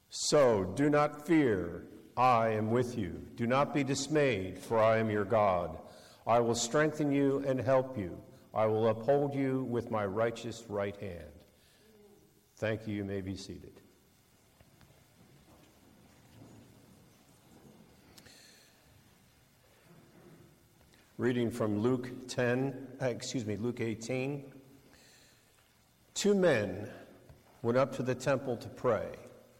So do not fear, I am with you. Do not be dismayed, for I am your God. I will strengthen you and help you. I will uphold you with my righteous right hand. Thank you. You may be seated. Reading from Luke 18. 2 men went up to the temple to pray.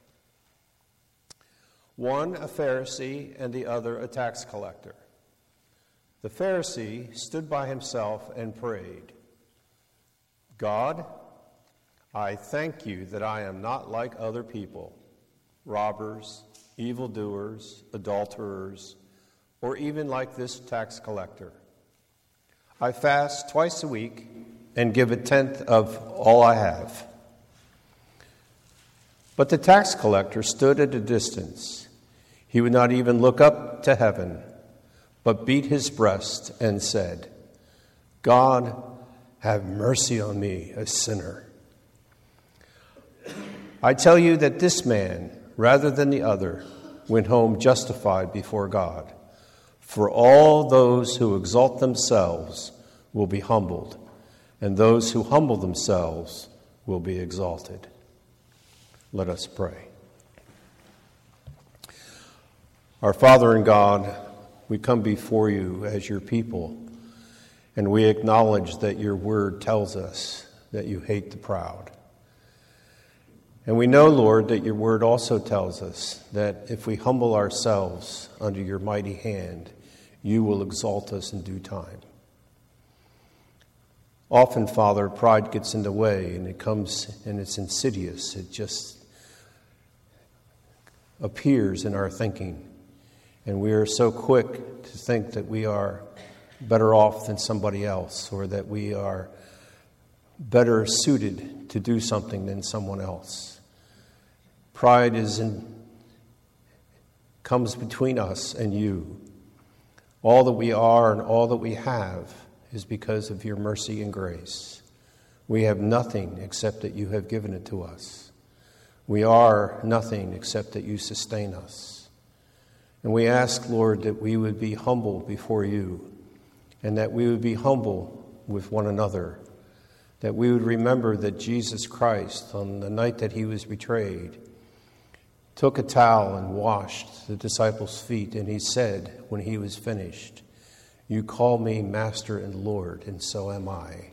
One a Pharisee and the other a tax collector. The Pharisee stood by himself and prayed, God, I thank you that I am not like other people, robbers, evildoers, adulterers, or even like this tax collector. I fast twice a week and give a tenth of all I have. But the tax collector stood at a distance. He would not even look up to heaven, but beat his breast and said, God, have mercy on me, a sinner. I tell you that this man, rather than the other, went home justified before God. For all those who exalt themselves will be humbled, and those who humble themselves will be exalted. Let us pray. Our Father in God, we come before you as your people, and we acknowledge that your word tells us that you hate the proud. And we know, Lord, that your word also tells us that if we humble ourselves under your mighty hand, you will exalt us in due time. Often, Father, pride gets in the way, and it comes and it's insidious. It just appears in our thinking. And we are so quick to think that we are better off than somebody else, or that we are better suited to do something than someone else. Pride comes between us and you. All that we are and all that we have is because of your mercy and grace. We have nothing except that you have given it to us. We are nothing except that you sustain us. And we ask, Lord, that we would be humble before you, and that we would be humble with one another, that we would remember that Jesus Christ, on the night that he was betrayed, took a towel and washed the disciples' feet, and he said, when he was finished, you call me Master and Lord, and so am I.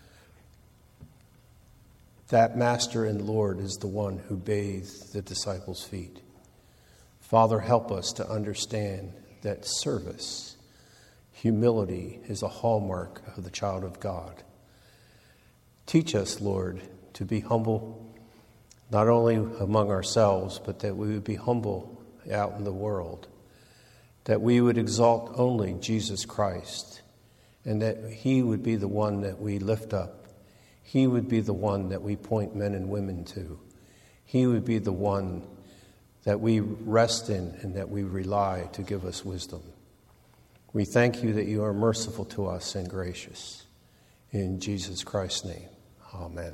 That Master and Lord is the one who bathed the disciples' feet. Father, help us to understand that service, humility, is a hallmark of the child of God. Teach us, Lord, to be humble, not only among ourselves, but that we would be humble out in the world, that we would exalt only Jesus Christ, and that he would be the one that we lift up. He would be the one that we point men and women to. He would be the one that we rest in and that we rely to give us wisdom. We thank you that you are merciful to us and gracious. In Jesus Christ's name, amen.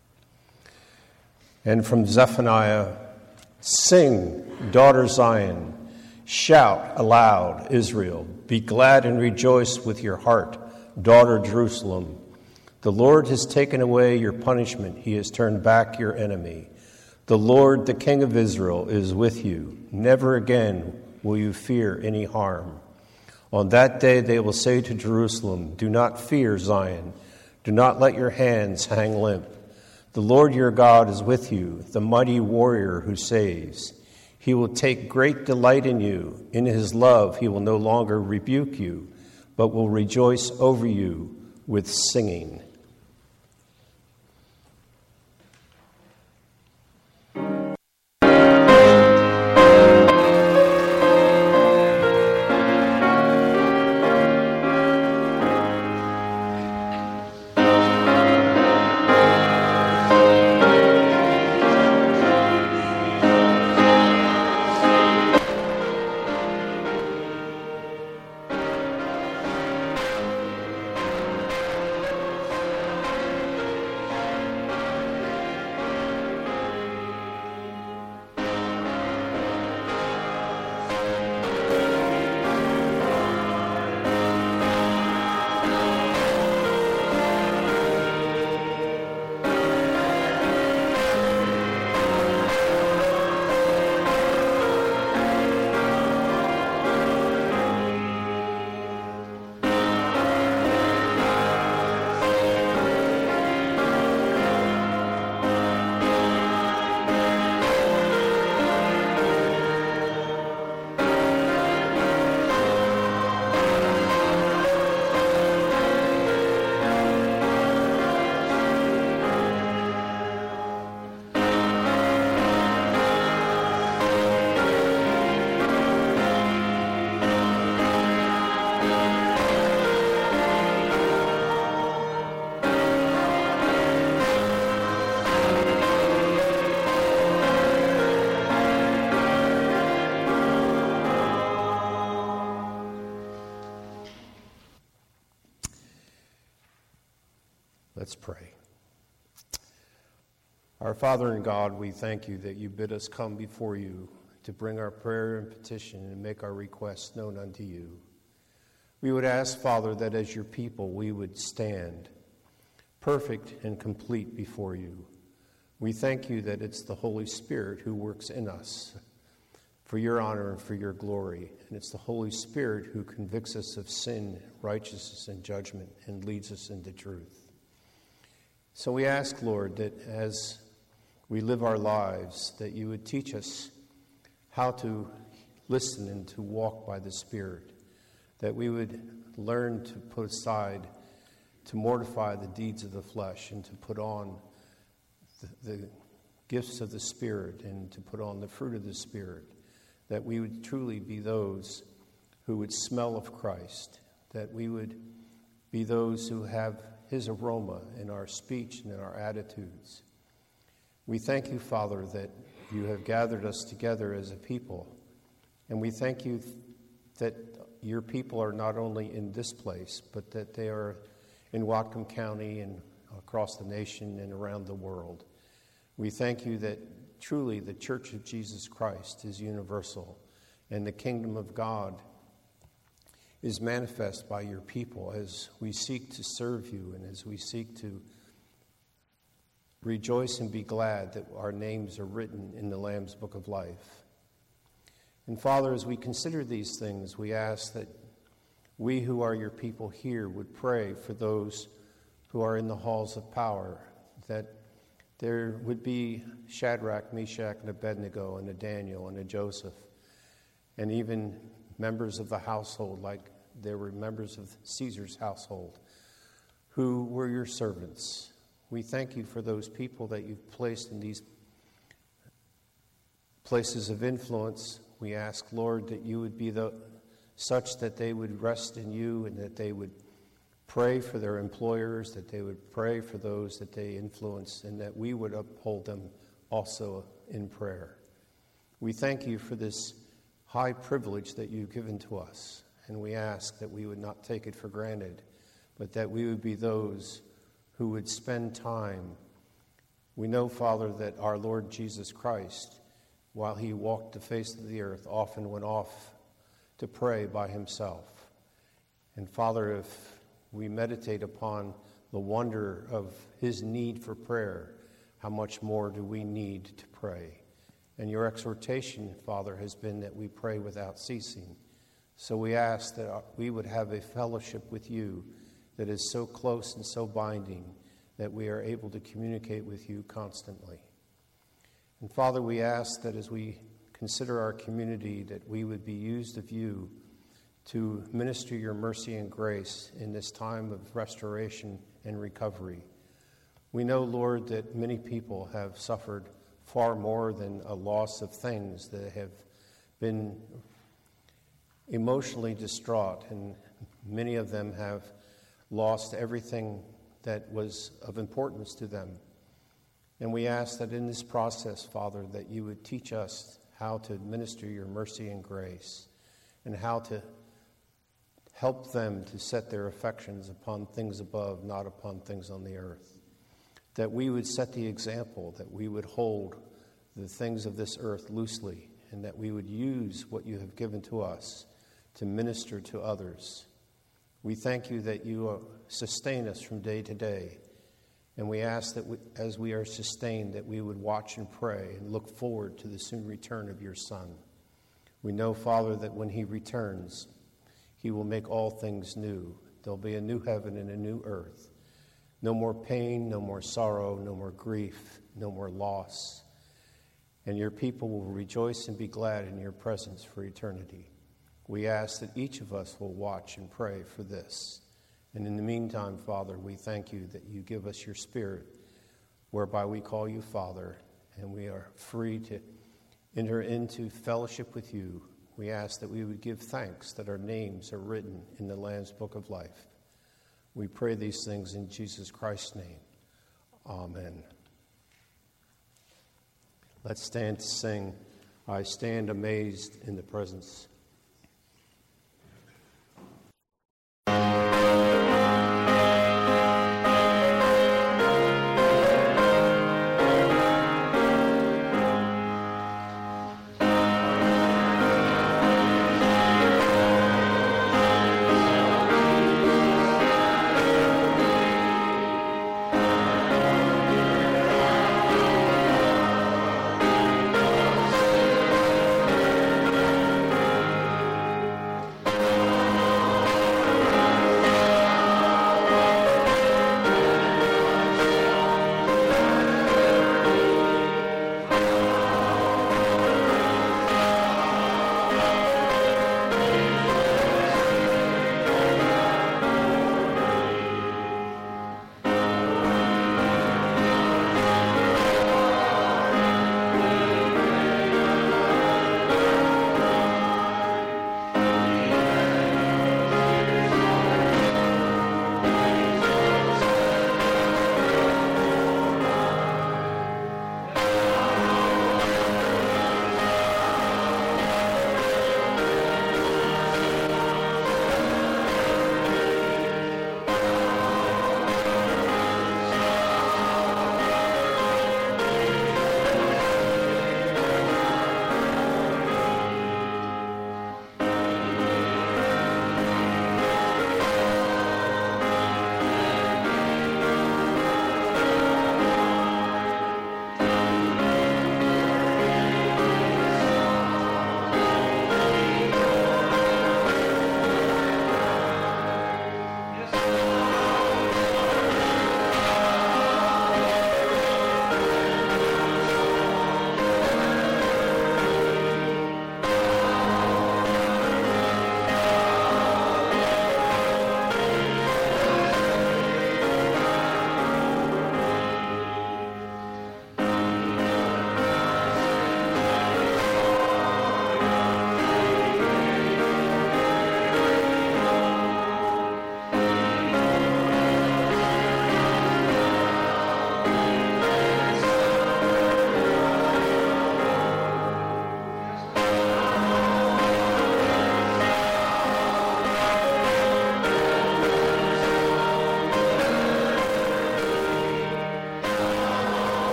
And from Zephaniah, sing, daughter Zion, shout aloud, Israel. Be glad and rejoice with your heart, daughter Jerusalem. The Lord has taken away your punishment. He has turned back your enemy. The Lord, the King of Israel, is with you. Never again will you fear any harm. On that day they will say to Jerusalem, do not fear, Zion. Do not let your hands hang limp. The Lord your God is with you, the mighty warrior who saves. He will take great delight in you. In his love he will no longer rebuke you, but will rejoice over you with singing. Let's pray. Our Father in God, we thank you that you bid us come before you to bring our prayer and petition and make our requests known unto you. We would ask, Father, that as your people we would stand perfect and complete before you. We thank you that it's the Holy Spirit who works in us for your honor and for your glory. And it's the Holy Spirit who convicts us of sin, righteousness, and judgment and leads us into truth. So we ask, Lord, that as we live our lives, that you would teach us how to listen and to walk by the Spirit, that we would learn to put aside, to mortify the deeds of the flesh and to put on the gifts of the Spirit and to put on the fruit of the Spirit, that we would truly be those who would smell of Christ, that we would be those who have his aroma in our speech and in our attitudes. We thank you, Father, that you have gathered us together as a people, and we thank you that your people are not only in this place, but that they are in Whatcom County and across the nation and around the world. We thank you that truly the Church of Jesus Christ is universal, and the kingdom of God is manifest by your people as we seek to serve you and as we seek to rejoice and be glad that our names are written in the Lamb's Book of Life. And Father, as we consider these things, we ask that we who are your people here would pray for those who are in the halls of power, that there would be Shadrach, Meshach, and Abednego, and a Daniel, and a Joseph, and even members of the household, like there were members of Caesar's household, who were your servants. We thank you for those people that you've placed in these places of influence. We ask, Lord, that you would be such that they would rest in you and that they would pray for their employers, that they would pray for those that they influence, and that we would uphold them also in prayer. We thank you for this high privilege that you've given to us, and we ask that we would not take it for granted, but that we would be those who would spend time. We know, Father, that our Lord Jesus Christ, while he walked the face of the earth, often went off to pray by himself. And Father, if we meditate upon the wonder of his need for prayer, how much more do we need to pray? And your exhortation, Father, has been that we pray without ceasing. So we ask that we would have a fellowship with you that is so close and so binding that we are able to communicate with you constantly. And Father, we ask that as we consider our community, that we would be used of you to minister your mercy and grace in this time of restoration and recovery. We know, Lord, that many people have suffered far more than a loss of things, that have been emotionally distraught, and many of them have lost everything that was of importance to them. And we ask that in this process, Father, that you would teach us how to administer your mercy and grace and how to help them to set their affections upon things above, not upon things on the earth. That we would set the example, that we would hold the things of this earth loosely, and that we would use what you have given to us to minister to others. We thank you that you sustain us from day to day, and we ask that as we are sustained, that we would watch and pray and look forward to the soon return of your Son. We know, Father, that when he returns, he will make all things new. There'll be a new heaven and a new earth. No more pain, no more sorrow, no more grief, no more loss. And your people will rejoice and be glad in your presence for eternity. We ask that each of us will watch and pray for this. And in the meantime, Father, we thank you that you give us your Spirit, whereby we call you Father, and we are free to enter into fellowship with you. We ask that we would give thanks that our names are written in the Lamb's Book of Life. We pray these things in Jesus Christ's name. Amen. Let's stand to sing, I Stand Amazed in the Presence.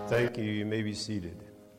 Thank you. You may be seated.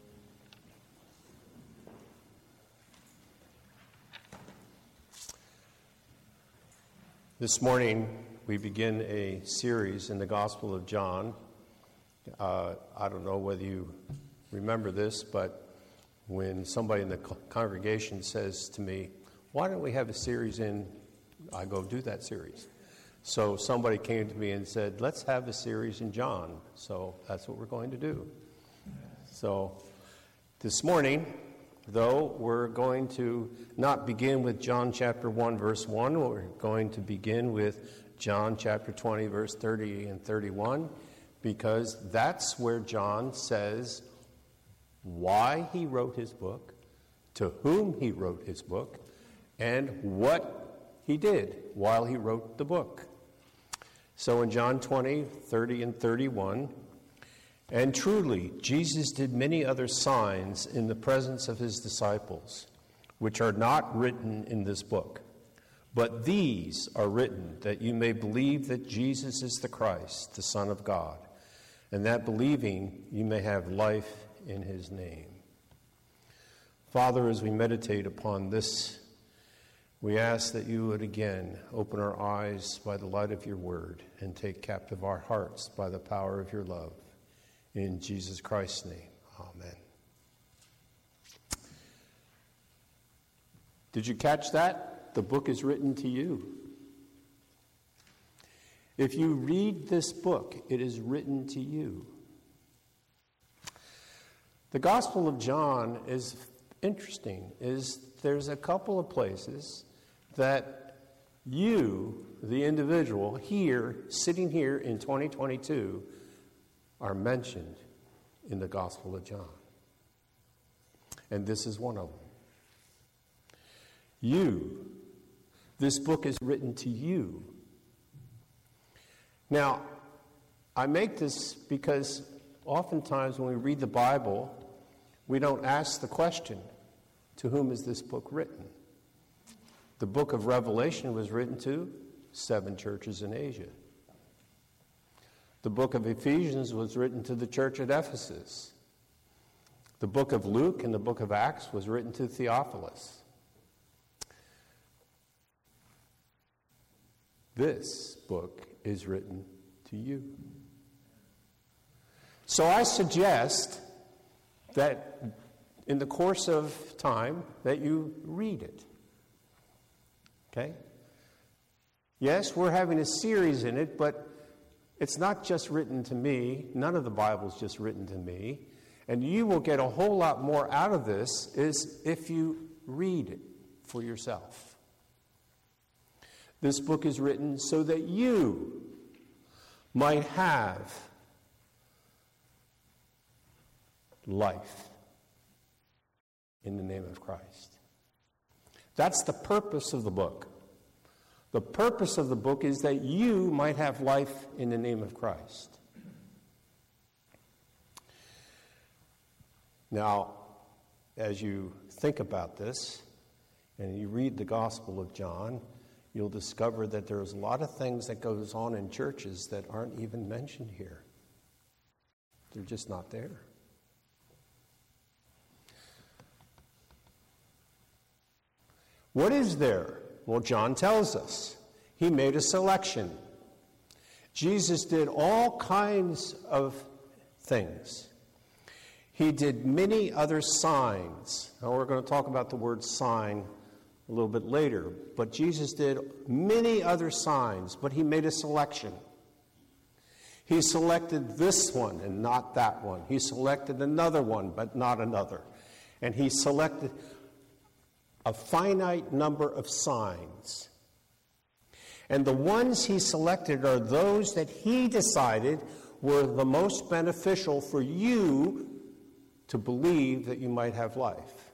This morning, we begin a series in the Gospel of John. I don't know whether you remember this, but when somebody in the congregation says to me, "Why don't we have a series in?" I go, "Do that series." So somebody came to me and said, "Let's have a series in John." So that's what we're going to do. So this morning, though, we're going to not begin with John chapter 1, verse 1. We're going to begin with John chapter 20, verse 30 and 31, because that's where John says why he wrote his book, to whom he wrote his book, and what he did while he wrote the book. So in John 20, 30 and 31, "And truly, Jesus did many other signs in the presence of his disciples, which are not written in this book. But these are written that you may believe that Jesus is the Christ, the Son of God, and that believing you may have life in his name." Father, as we meditate upon this, we ask that you would again open our eyes by the light of your word and take captive our hearts by the power of your love. In Jesus Christ's name, amen. Did you catch that? The book is written to you. If you read this book, it is written to you. The Gospel of John is interesting. There's a couple of places that you, the individual, here, sitting here in 2022, are mentioned in the Gospel of John. And this is one of them. You. This book is written to you. Now, I make this because oftentimes when we read the Bible, we don't ask the question, to whom is this book written? The book of Revelation was written to 7 churches in Asia. The book of Ephesians was written to the church at Ephesus. The book of Luke and the book of Acts was written to Theophilus. This book is written to you. So I suggest that in the course of time that you read it. Okay? Yes, we're having a series in it, but it's not just written to me. None of the Bible's just written to me. And you will get a whole lot more out of this is if you read it for yourself. This book is written so that you might have life in the name of Christ. That's the purpose of the book. The purpose of the book is that you might have life in the name of Christ. Now, as you think about this and you read the Gospel of John, you'll discover that there's a lot of things that goes on in churches that aren't even mentioned here. They're just not there. What is there? Well, John tells us. He made a selection. Jesus did all kinds of things. He did many other signs. Now, we're going to talk about the word sign a little bit later. But Jesus did many other signs, but he made a selection. He selected this one and not that one. He selected another one, but not another. And he selected a finite number of signs. And the ones he selected are those that he decided were the most beneficial for you to believe that you might have life.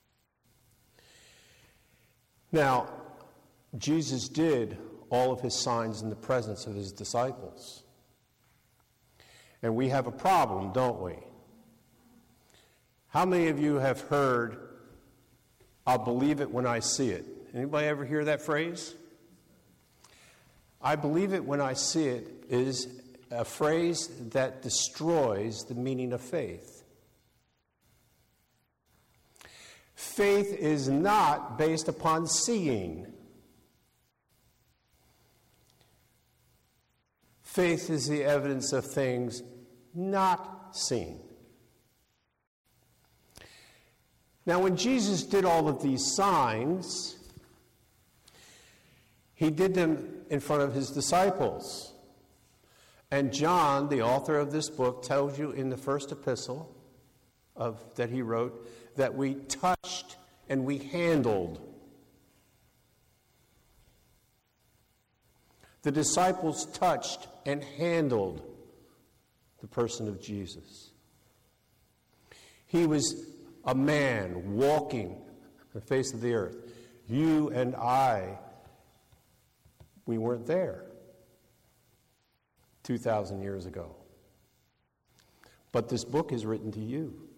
Now, Jesus did all of his signs in the presence of his disciples. And we have a problem, don't we? How many of you have heard, "I'll believe it when I see it"? Anybody ever hear that phrase? I believe it when I see it is a phrase that destroys the meaning of faith. Faith is not based upon seeing. Faith is the evidence of things not seen. Now, when Jesus did all of these signs, he did them in front of his disciples. And John, the author of this book, tells you in the first epistle that he wrote that we touched and we handled. The disciples touched and handled the person of Jesus. He was a man walking the face of the earth. You and I, we weren't there 2,000 years ago. But this book is written to you.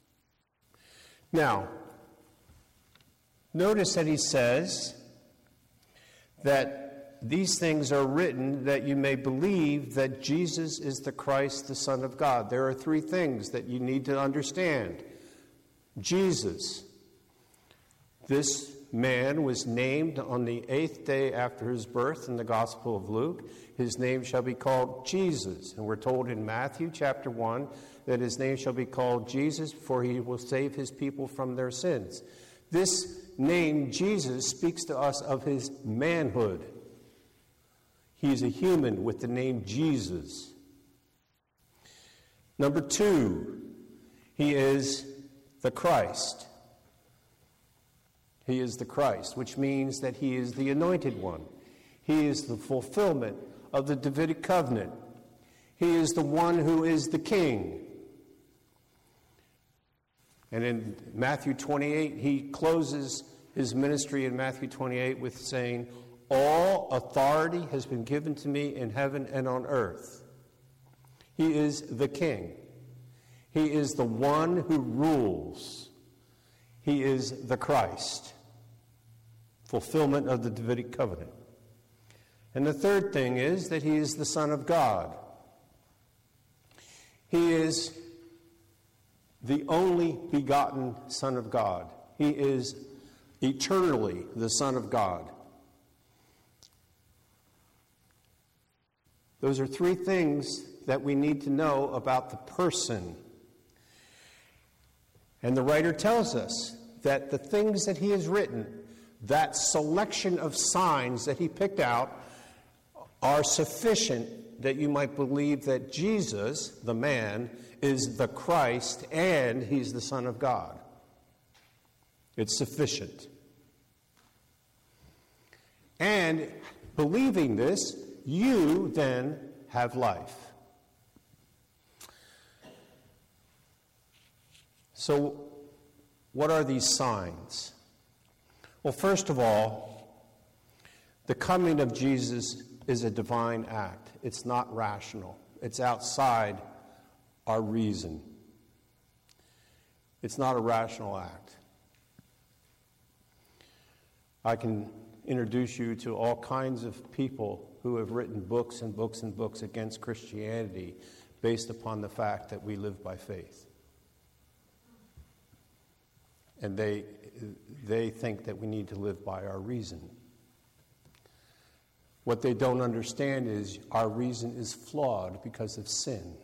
Now, notice that he says that these things are written that you may believe that Jesus is the Christ, the Son of God. There are three things that you need to understand. Jesus. This man was named on the 8th day after his birth in the Gospel of Luke. His name shall be called Jesus. And we're told in Matthew chapter 1 that his name shall be called Jesus, for he will save his people from their sins. This name, Jesus, speaks to us of his manhood. He is a human with the name Jesus. Number 2, he is the Christ. He is the Christ, which means that he is the anointed one. He is the fulfillment of the Davidic covenant. He is the one who is the king. And in Matthew 28, he closes his ministry in Matthew 28 with saying, all authority has been given to me in heaven and on earth. He is the king. He is the one who rules. He is the Christ. Fulfillment of the Davidic covenant. And the third thing is that he is the Son of God. He is the only begotten Son of God. He is eternally the Son of God. Those are three things that we need to know about the person. And the writer tells us that the things that he has written, that selection of signs that he picked out, are sufficient that you might believe that Jesus, the man, is the Christ and he's the Son of God. It's sufficient. And believing this, you then have life. So, what are these signs? Well, first of all, the coming of Jesus is a divine act. It's not rational. It's outside our reason. It's not a rational act. I can introduce you to all kinds of people who have written books and books and books against Christianity based upon the fact that we live by faith. And they think that we need to live by our reason. What they don't understand is our reason is flawed because of sin.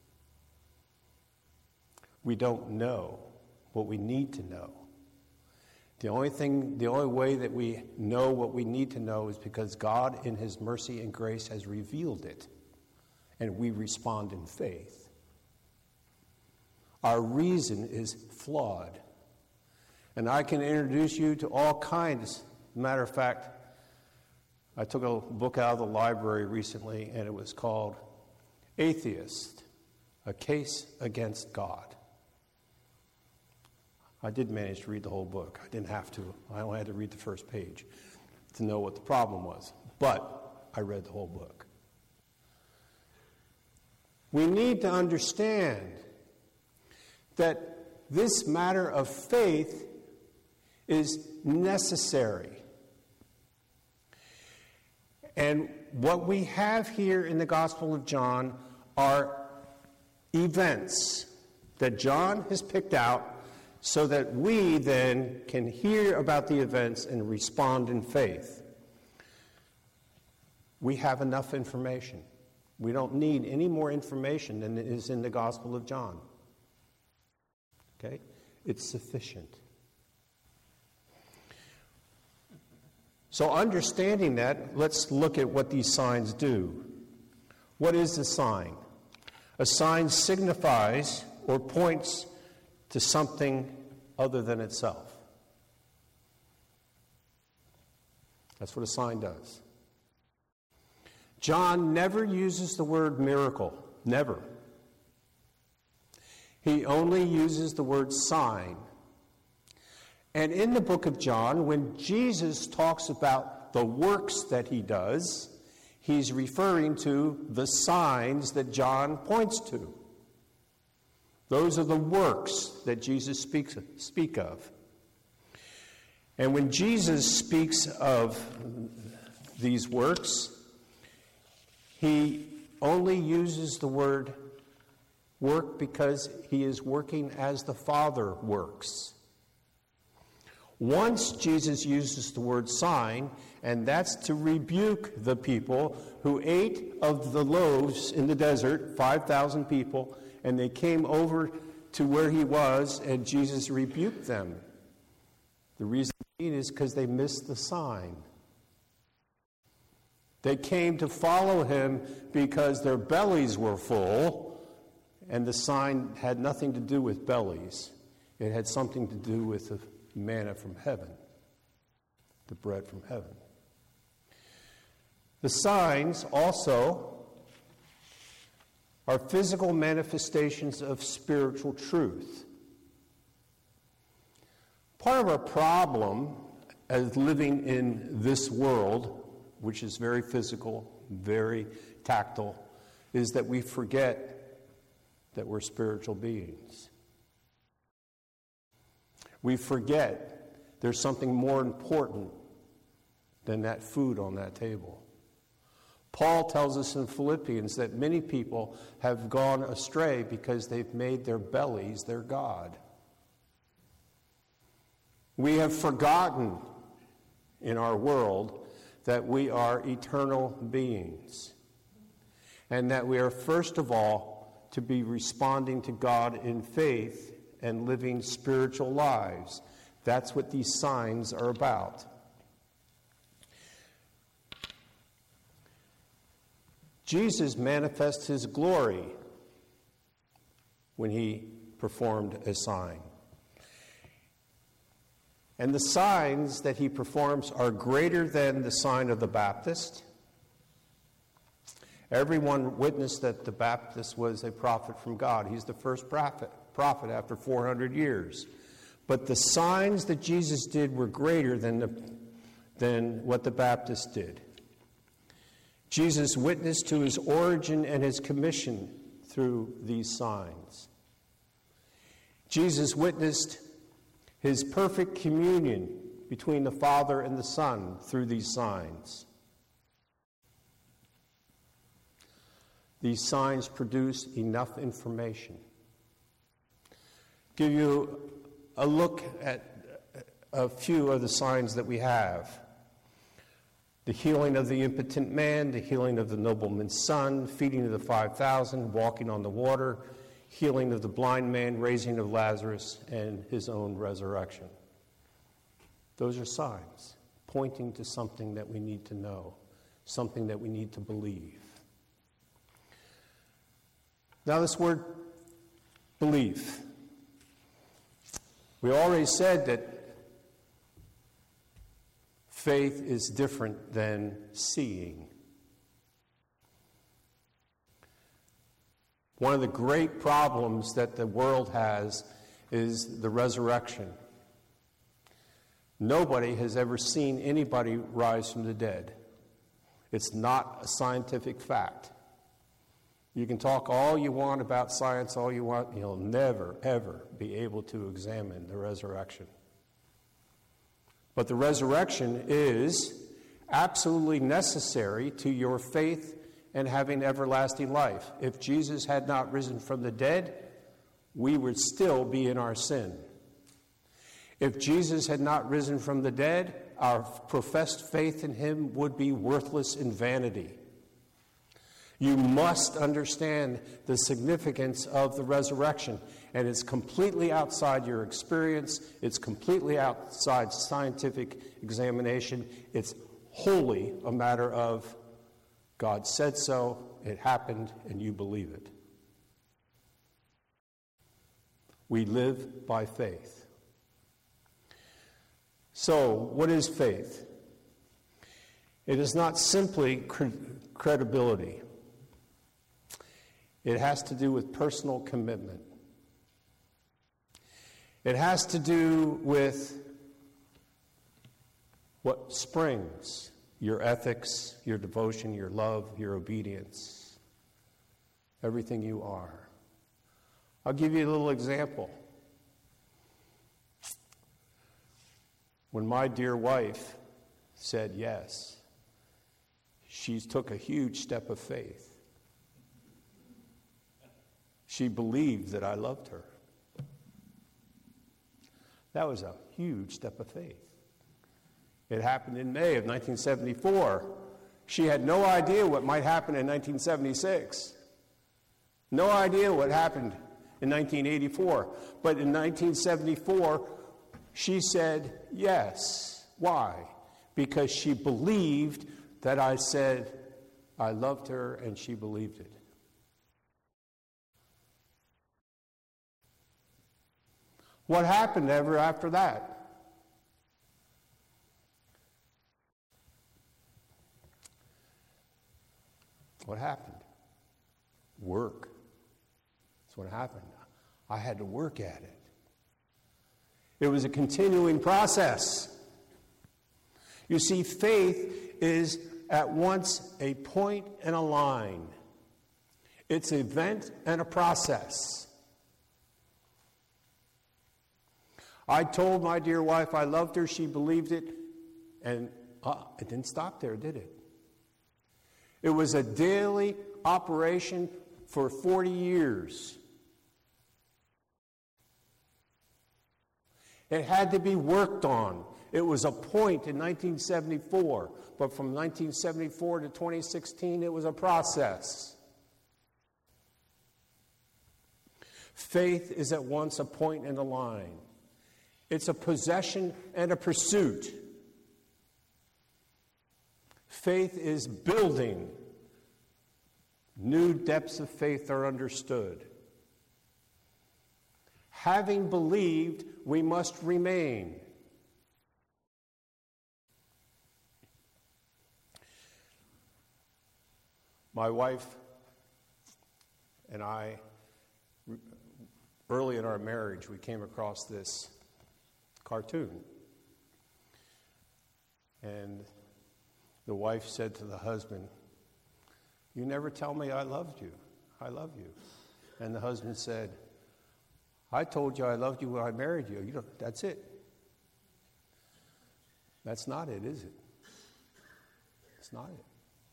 We don't know what we need to know. The only way that we know what we need to know is because God, in his mercy and grace, has revealed it. And we respond in faith. Our reason is flawed. And I can introduce you to all kinds. Matter of fact, I took a book out of the library recently, and it was called Atheist, A Case Against God. I did manage to read the whole book. I didn't have to. I only had to read the first page to know what the problem was. But I read the whole book. We need to understand that this matter of faith is necessary. And what we have here in the Gospel of John are events that John has picked out so that we then can hear about the events and respond in faith. We have enough information. We don't need any more information than is in the Gospel of John. Okay? It's sufficient. So understanding that, let's look at what these signs do. What is a sign? A sign signifies or points to something other than itself. That's what a sign does. John never uses the word miracle. Never. He only uses the word sign. And in the book of John, when Jesus talks about the works that he does, he's referring to the signs that John points to. Those are the works that Jesus speak of. And when Jesus speaks of these works, he only uses the word work because he is working as the Father works. Once Jesus uses the word sign, and that's to rebuke the people who ate of the loaves in the desert, 5,000 people, and they came over to where he was, and Jesus rebuked them. The reason is because they missed the sign. They came to follow him because their bellies were full, and the sign had nothing to do with bellies. It had something to do with the manna from heaven, the bread from heaven. The signs also are physical manifestations of spiritual truth. Part of our problem as living in this world, which is very physical, very tactile, is that we forget that we're spiritual beings. We forget there's something more important than that food on that table. Paul tells us in Philippians that many people have gone astray because they've made their bellies their God. We have forgotten in our world that we are eternal beings, and that we are first of all to be responding to God in faith and living spiritual lives. That's what these signs are about. Jesus manifests his glory when he performed a sign. And the signs that he performs are greater than the sign of the Baptist. Everyone witnessed that the Baptist was a prophet from God. He's the first prophet after 400 years. But the signs that Jesus did were greater than what the Baptist did. Jesus witnessed to his origin and his commission through these signs. Jesus witnessed his perfect communion between the Father and the Son through these signs. These signs produce enough information. Give you a look at a few of the signs that we have. The healing of the impotent man, the healing of the nobleman's son, feeding of the 5,000, walking on the water, healing of the blind man, raising of Lazarus, and his own resurrection. Those are signs pointing to something that we need to know, something that we need to believe. Now, this word belief. We already said that faith is different than seeing. One of the great problems that the world has is the resurrection. Nobody has ever seen anybody rise from the dead. It's not a scientific fact. You can talk all you want about science, all you want, you'll never, ever be able to examine the resurrection. But the resurrection is absolutely necessary to your faith and having everlasting life. If Jesus had not risen from the dead, we would still be in our sin. If Jesus had not risen from the dead, our professed faith in him would be worthless in vanity. You must understand the significance of the resurrection, and it's completely outside your experience. It's completely outside scientific examination. It's wholly a matter of God said so, it happened, and you believe it. We live by faith. So, what is faith? It is not simply credibility. It has to do with personal commitment. It has to do with what springs your ethics, your devotion, your love, your obedience, everything you are. I'll give you a little example. When my dear wife said yes, she took a huge step of faith. She believed that I loved her. That was a huge step of faith. It happened in May of 1974. She had no idea what might happen in 1976. No idea what happened in 1984. But in 1974, she said yes. Why? Because she believed that I said I loved her, and she believed it. What happened ever after that? What happened? Work. That's what happened. I had to work at it. It was a continuing process. You see, faith is at once a point and a line. It's an event and a process. I told my dear wife I loved her, she believed it, and it didn't stop there, did it? It was a daily operation for 40 years. It had to be worked on. It was a point in 1974, but from 1974 to 2016, it was a process. Faith is at once a point and a line. It's a possession and a pursuit. Faith is building. New depths of faith are understood. Having believed, we must remain. My wife and I, early in our marriage, we came across this cartoon. And the wife said to the husband, "You never tell me I loved you. I love you." And the husband said, "I told you I loved you when I married you. That's it." That's not it, is it? It's not it.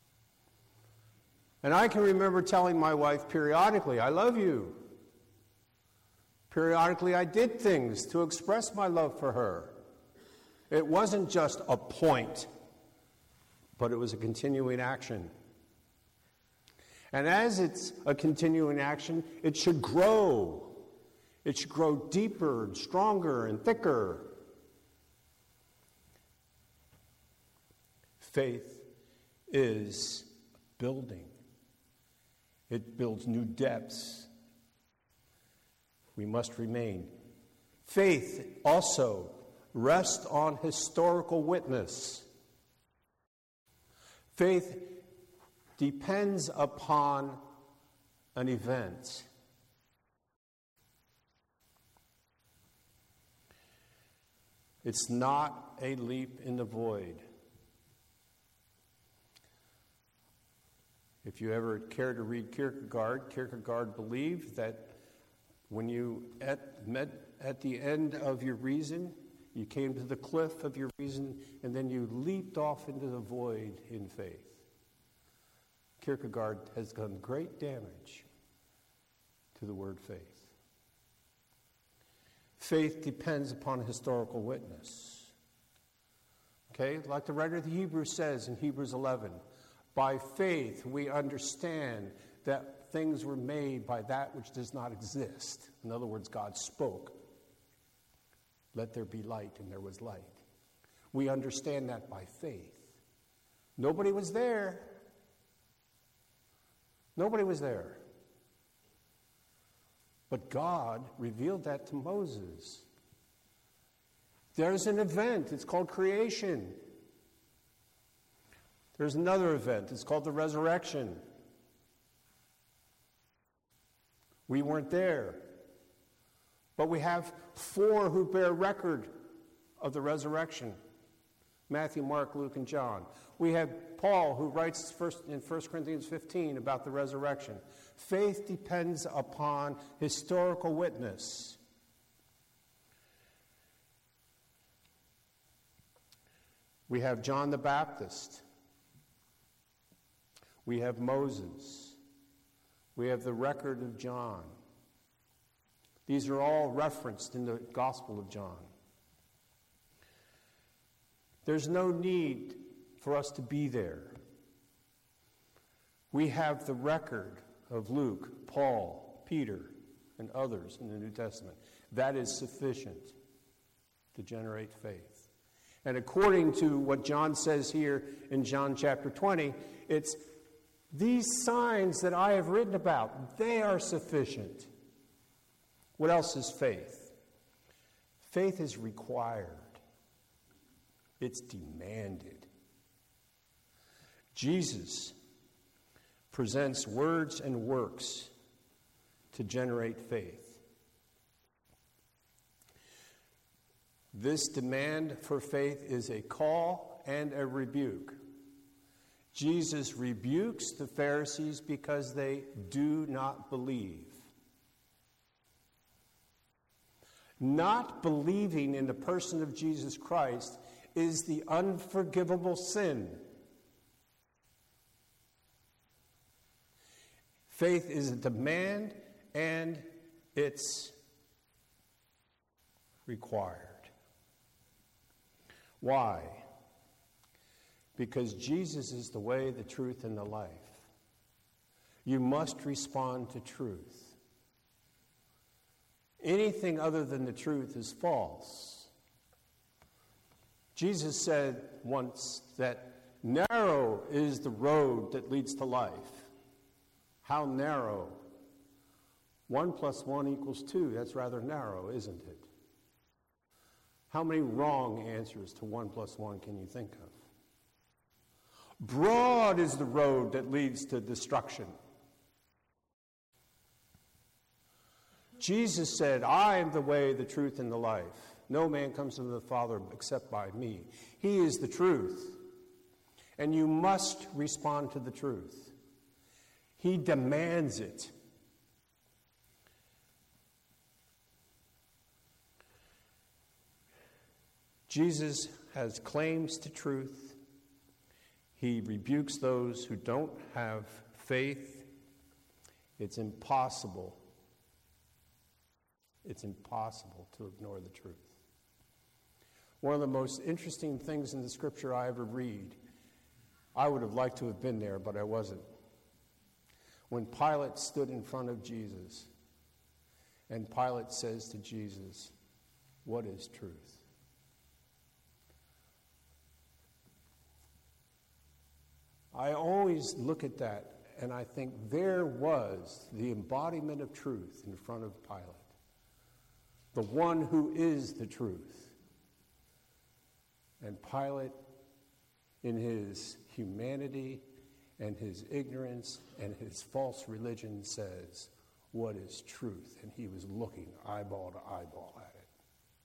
And I can remember telling my wife periodically, "I love you." Periodically, I did things to express my love for her. It wasn't just a point, but it was a continuing action. And as it's a continuing action, it should grow. It should grow deeper and stronger and thicker. Faith is building. It builds new depths. We must remain. Faith also rests on historical witness. Faith depends upon an event. It's not a leap in the void. If you ever care to read Kierkegaard, Kierkegaard believed that when you met at the end of your reason, You came to the cliff of your reason, and then you leaped off into the void in faith. Kierkegaard has done great damage to the word faith. Faith depends upon historical witness. Okay, like the writer of the Hebrews says in Hebrews 11, by faith we understand that things were made by that which does not exist. In other words, God spoke, let there be light, and there was light. We understand that by faith. Nobody was there. Nobody was there. But God revealed that to Moses. There's an event. It's called creation. There's another event. It's called the resurrection. We weren't there. But we have 4 who bear record of the resurrection. Matthew, Mark, Luke, and John. We have Paul, who writes in 1 Corinthians 15 about the resurrection. Faith depends upon historical witness. We have John the Baptist. We have Moses. We have the record of John. These are all referenced in the Gospel of John. There's no need for us to be there. We have the record of Luke, Paul, Peter, and others in the New Testament. That is sufficient to generate faith. And according to what John says here in John chapter 20, it's these signs that I have written about, they are sufficient. What else is faith? Faith is required. It's demanded. Jesus presents words and works to generate faith. This demand for faith is a call and a rebuke. Jesus rebukes the Pharisees because they do not believe. Not believing in the person of Jesus Christ is the unforgivable sin. Faith is a demand and it's required. Why? Because Jesus is the way, the truth, and the life. You must respond to truth. Anything other than the truth is false. Jesus said once that narrow is the road that leads to life. How narrow? 1 + 1 = 2. That's rather narrow, isn't it? How many wrong answers to 1 + 1 can you think of? Broad is the road that leads to destruction. Jesus said, I am the way, the truth, and the life. No man comes to the Father except by me. He is the truth. And you must respond to the truth. He demands it. Jesus has claims to truth. He rebukes those who don't have faith. It's impossible. It's impossible to ignore the truth. One of the most interesting things in the scripture I ever read, I would have liked to have been there, but I wasn't. When Pilate stood in front of Jesus, and Pilate says to Jesus, what is truth? I always look at that and I think there was the embodiment of truth in front of Pilate. The one who is the truth. And Pilate, in his humanity and his ignorance and his false religion, says, what is truth? And he was looking eyeball to eyeball at it.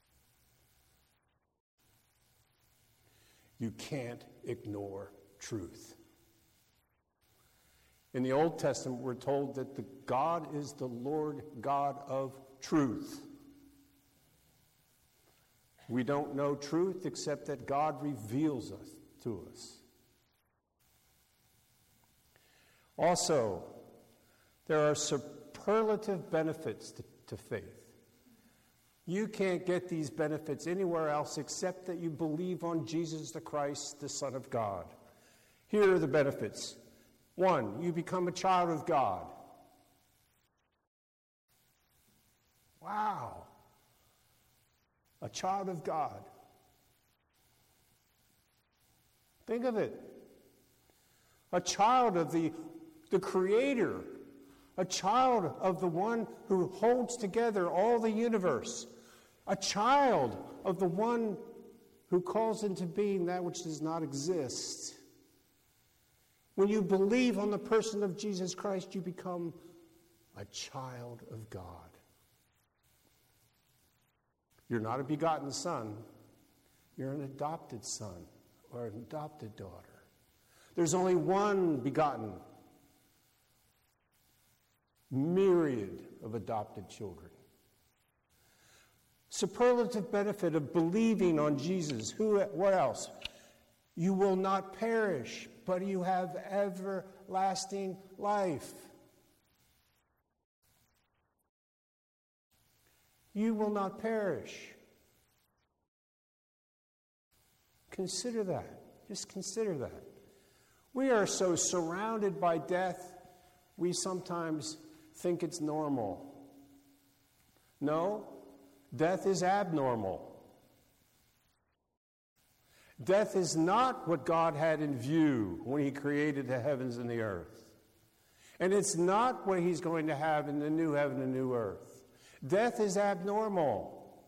You can't ignore truth. In the Old Testament, we're told that the God is the Lord God of truth. We don't know truth except that God reveals us to us. Also, there are superlative benefits to faith. You can't get these benefits anywhere else except that you believe on Jesus the Christ, the Son of God. Here are the benefits. 1, you become a child of God. Wow. A child of God. Think of it. A child of the Creator. A child of the one who holds together all the universe. A child of the one who calls into being that which does not exist. When you believe on the person of Jesus Christ, you become a child of God. You're not a begotten son. You're an adopted son or an adopted daughter. There's only one begotten, myriad of adopted children. Superlative benefit of believing on Jesus. What else? You will not perish, but you have everlasting life. You will not perish. Consider that. Just consider that. We are so surrounded by death, we sometimes think it's normal. No. Death is abnormal. Death is not what God had in view when He created the heavens and the earth. And it's not what He's going to have in the new heaven and new earth. Death is abnormal.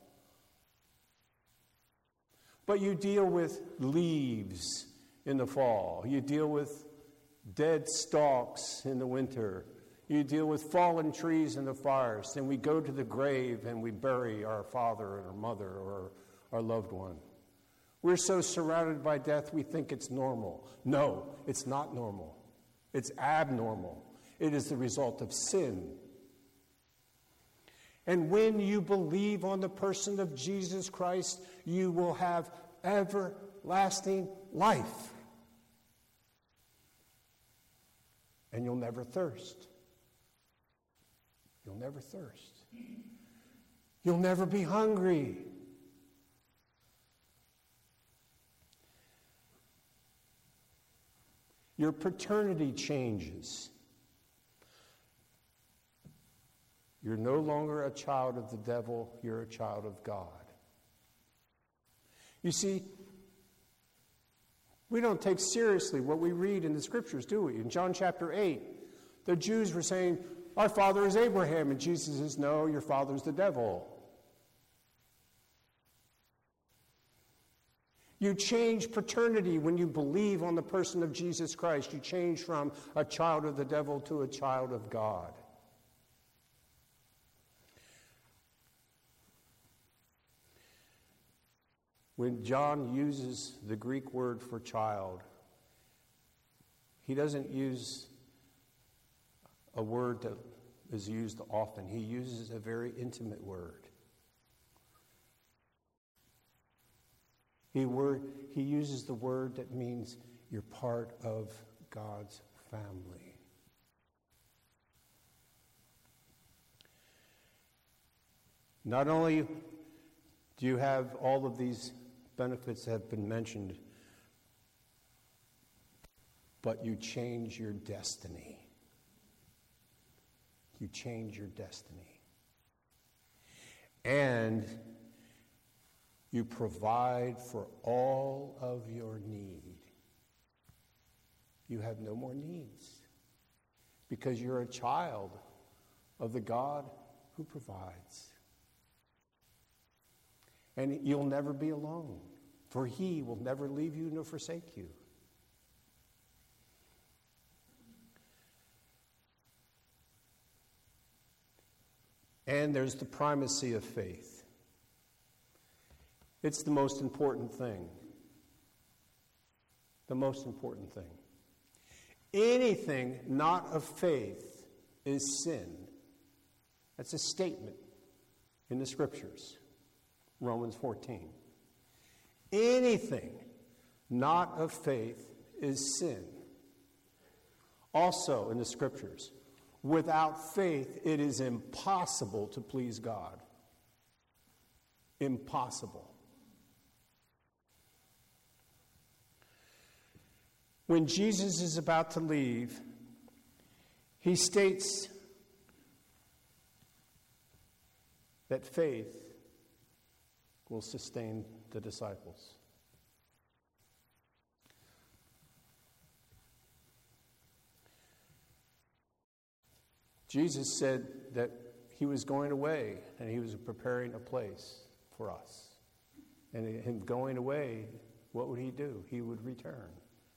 But you deal with leaves in the fall. You deal with dead stalks in the winter. You deal with fallen trees in the forest, and we go to the grave and we bury our father or our mother or our loved one. We're so surrounded by death we think it's normal. No, it's not normal. It's abnormal. It is the result of sin. And when you believe on the person of Jesus Christ, you will have everlasting life. And you'll never thirst. You'll never thirst. You'll never be hungry. Your paternity changes. You're no longer a child of the devil, you're a child of God. You see, we don't take seriously what we read in the Scriptures, do we? In John chapter 8, the Jews were saying, our father is Abraham, and Jesus says, no, your father's the devil. You change paternity when you believe on the person of Jesus Christ. You change from a child of the devil to a child of God. When John uses the Greek word for child, he doesn't use a word that is used often. He uses a very intimate word. He uses the word that means you're part of God's family. Not only do you have all of these benefits that have been mentioned, but you change your destiny. You change your destiny. And you provide for all of your need. You have no more needs because you're a child of the God who provides. And you'll never be alone, for He will never leave you nor forsake you. And there's the primacy of faith. It's the most important thing. The most important thing. Anything not of faith is sin. That's a statement in the Scriptures. Romans 14. Anything not of faith is sin. Also in the Scriptures, without faith it is impossible to please God. Impossible. When Jesus is about to leave, he states that faith will sustain the disciples. Jesus said that he was going away and he was preparing a place for us. And him going away, what would he do? He would return.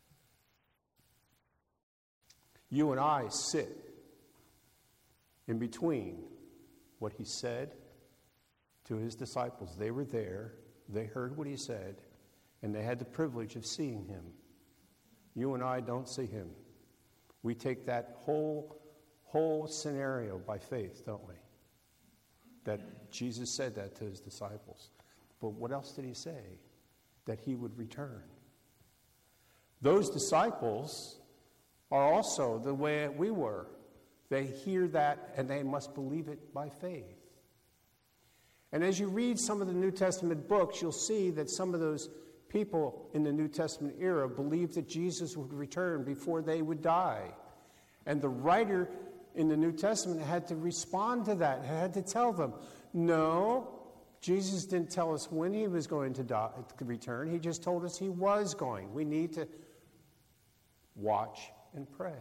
You and I sit in between what he said to his disciples. They were there, they heard what he said, and they had the privilege of seeing him. You and I don't see him. We take that whole scenario by faith, don't we? That Jesus said that to his disciples. But what else did he say? That he would return. Those disciples are also the way we were. They hear that and they must believe it by faith. And as you read some of the New Testament books, you'll see that some of those people in the New Testament era believed that Jesus would return before they would die. And the writer in the New Testament had to respond to that, had to tell them, no, Jesus didn't tell us when he was going to return. He just told us he was going. We need to watch and pray.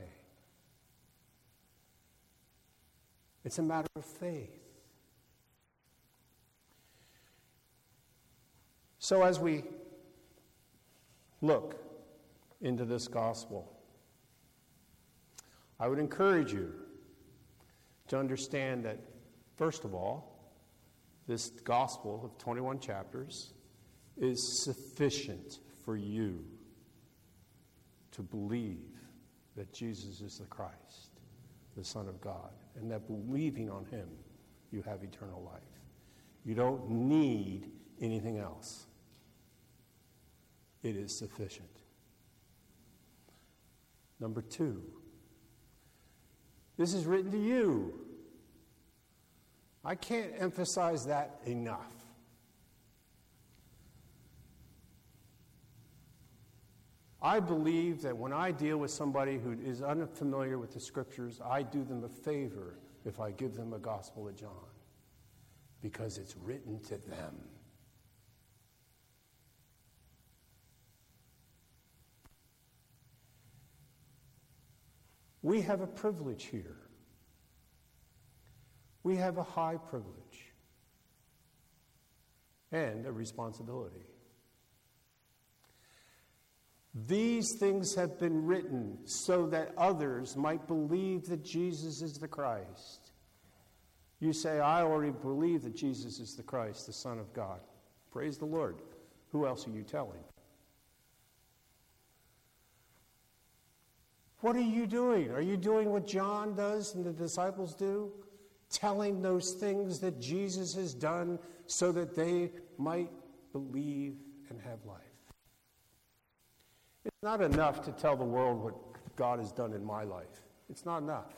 It's a matter of faith. So as we look into this gospel, I would encourage you to understand that, first of all, this gospel of 21 chapters is sufficient for you to believe that Jesus is the Christ, the Son of God, and that believing on him, you have eternal life. You don't need anything else. It is sufficient. Number 2, this is written to you. I can't emphasize that enough. I believe that when I deal with somebody who is unfamiliar with the Scriptures, I do them a favor if I give them a Gospel of John, because it's written to them. We have a privilege here. We have a high privilege and a responsibility. These things have been written so that others might believe that Jesus is the Christ. You say, I already believe that Jesus is the Christ, the Son of God. Praise the Lord. Who else are you telling? What are you doing? Are you doing what John does and the disciples do? Telling those things that Jesus has done so that they might believe and have life. It's not enough to tell the world what God has done in my life. It's not enough.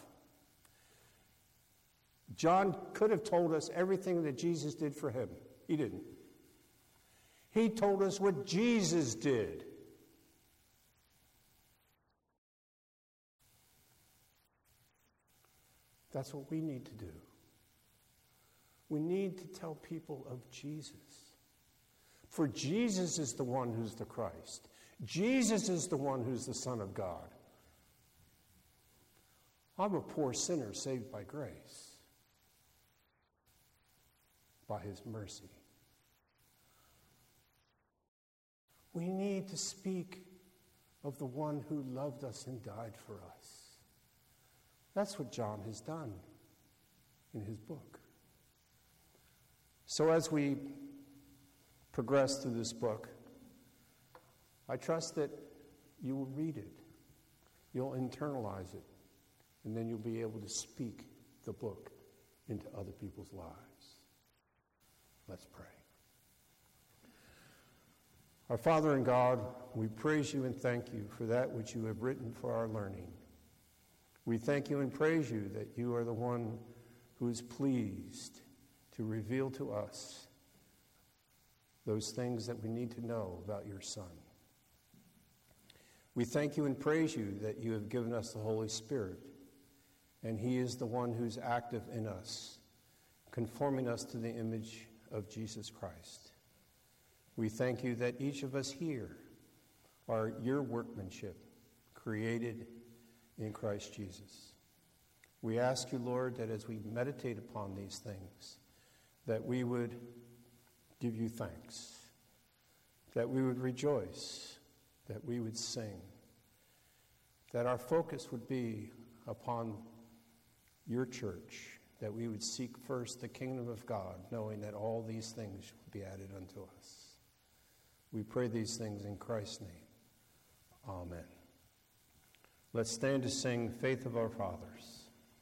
John could have told us everything that Jesus did for him. He didn't. He told us what Jesus did. That's what we need to do. We need to tell people of Jesus. For Jesus is the one who's the Christ. Jesus is the one who's the Son of God. I'm a poor sinner saved by grace, by his mercy. We need to speak of the one who loved us and died for us. That's what John has done in his book. So as we progress through this book, I trust that you will read it, you'll internalize it, and then you'll be able to speak the book into other people's lives. Let's pray. Our Father and God, we praise you and thank you for that which you have written for our learning. We thank you and praise you that you are the one who is pleased to reveal to us those things that we need to know about your Son. We thank you and praise you that you have given us the Holy Spirit, and he is the one who's active in us, conforming us to the image of Jesus Christ. We thank you that each of us here are your workmanship, created in Christ Jesus. We ask you, Lord, that as we meditate upon these things, that we would give you thanks, that we would rejoice, that we would sing, that our focus would be upon your church, that we would seek first the kingdom of God, knowing that all these things would be added unto us. We pray these things in Christ's name. Amen. Let's stand to sing Faith of Our Fathers.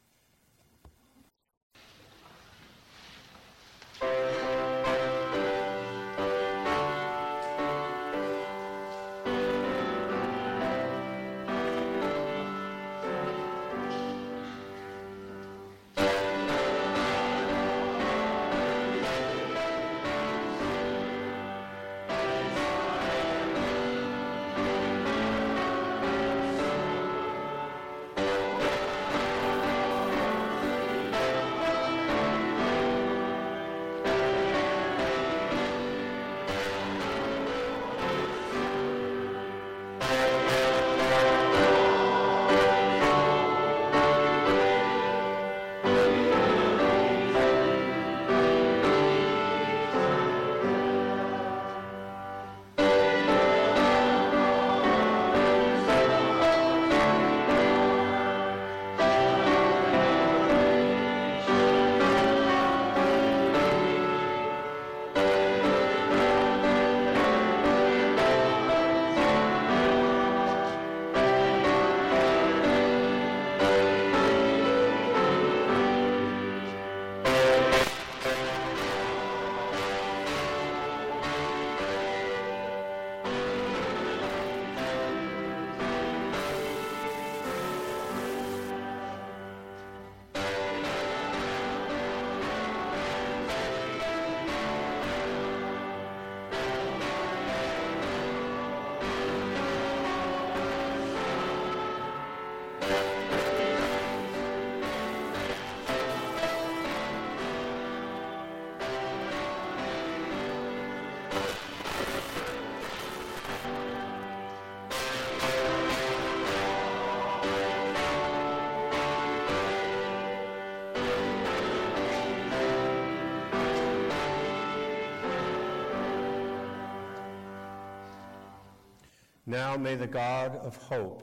Now may the God of hope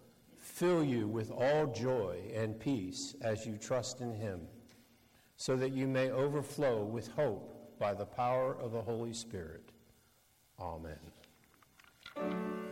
fill you with all joy and peace as you trust in him, so that you may overflow with hope by the power of the Holy Spirit. Amen.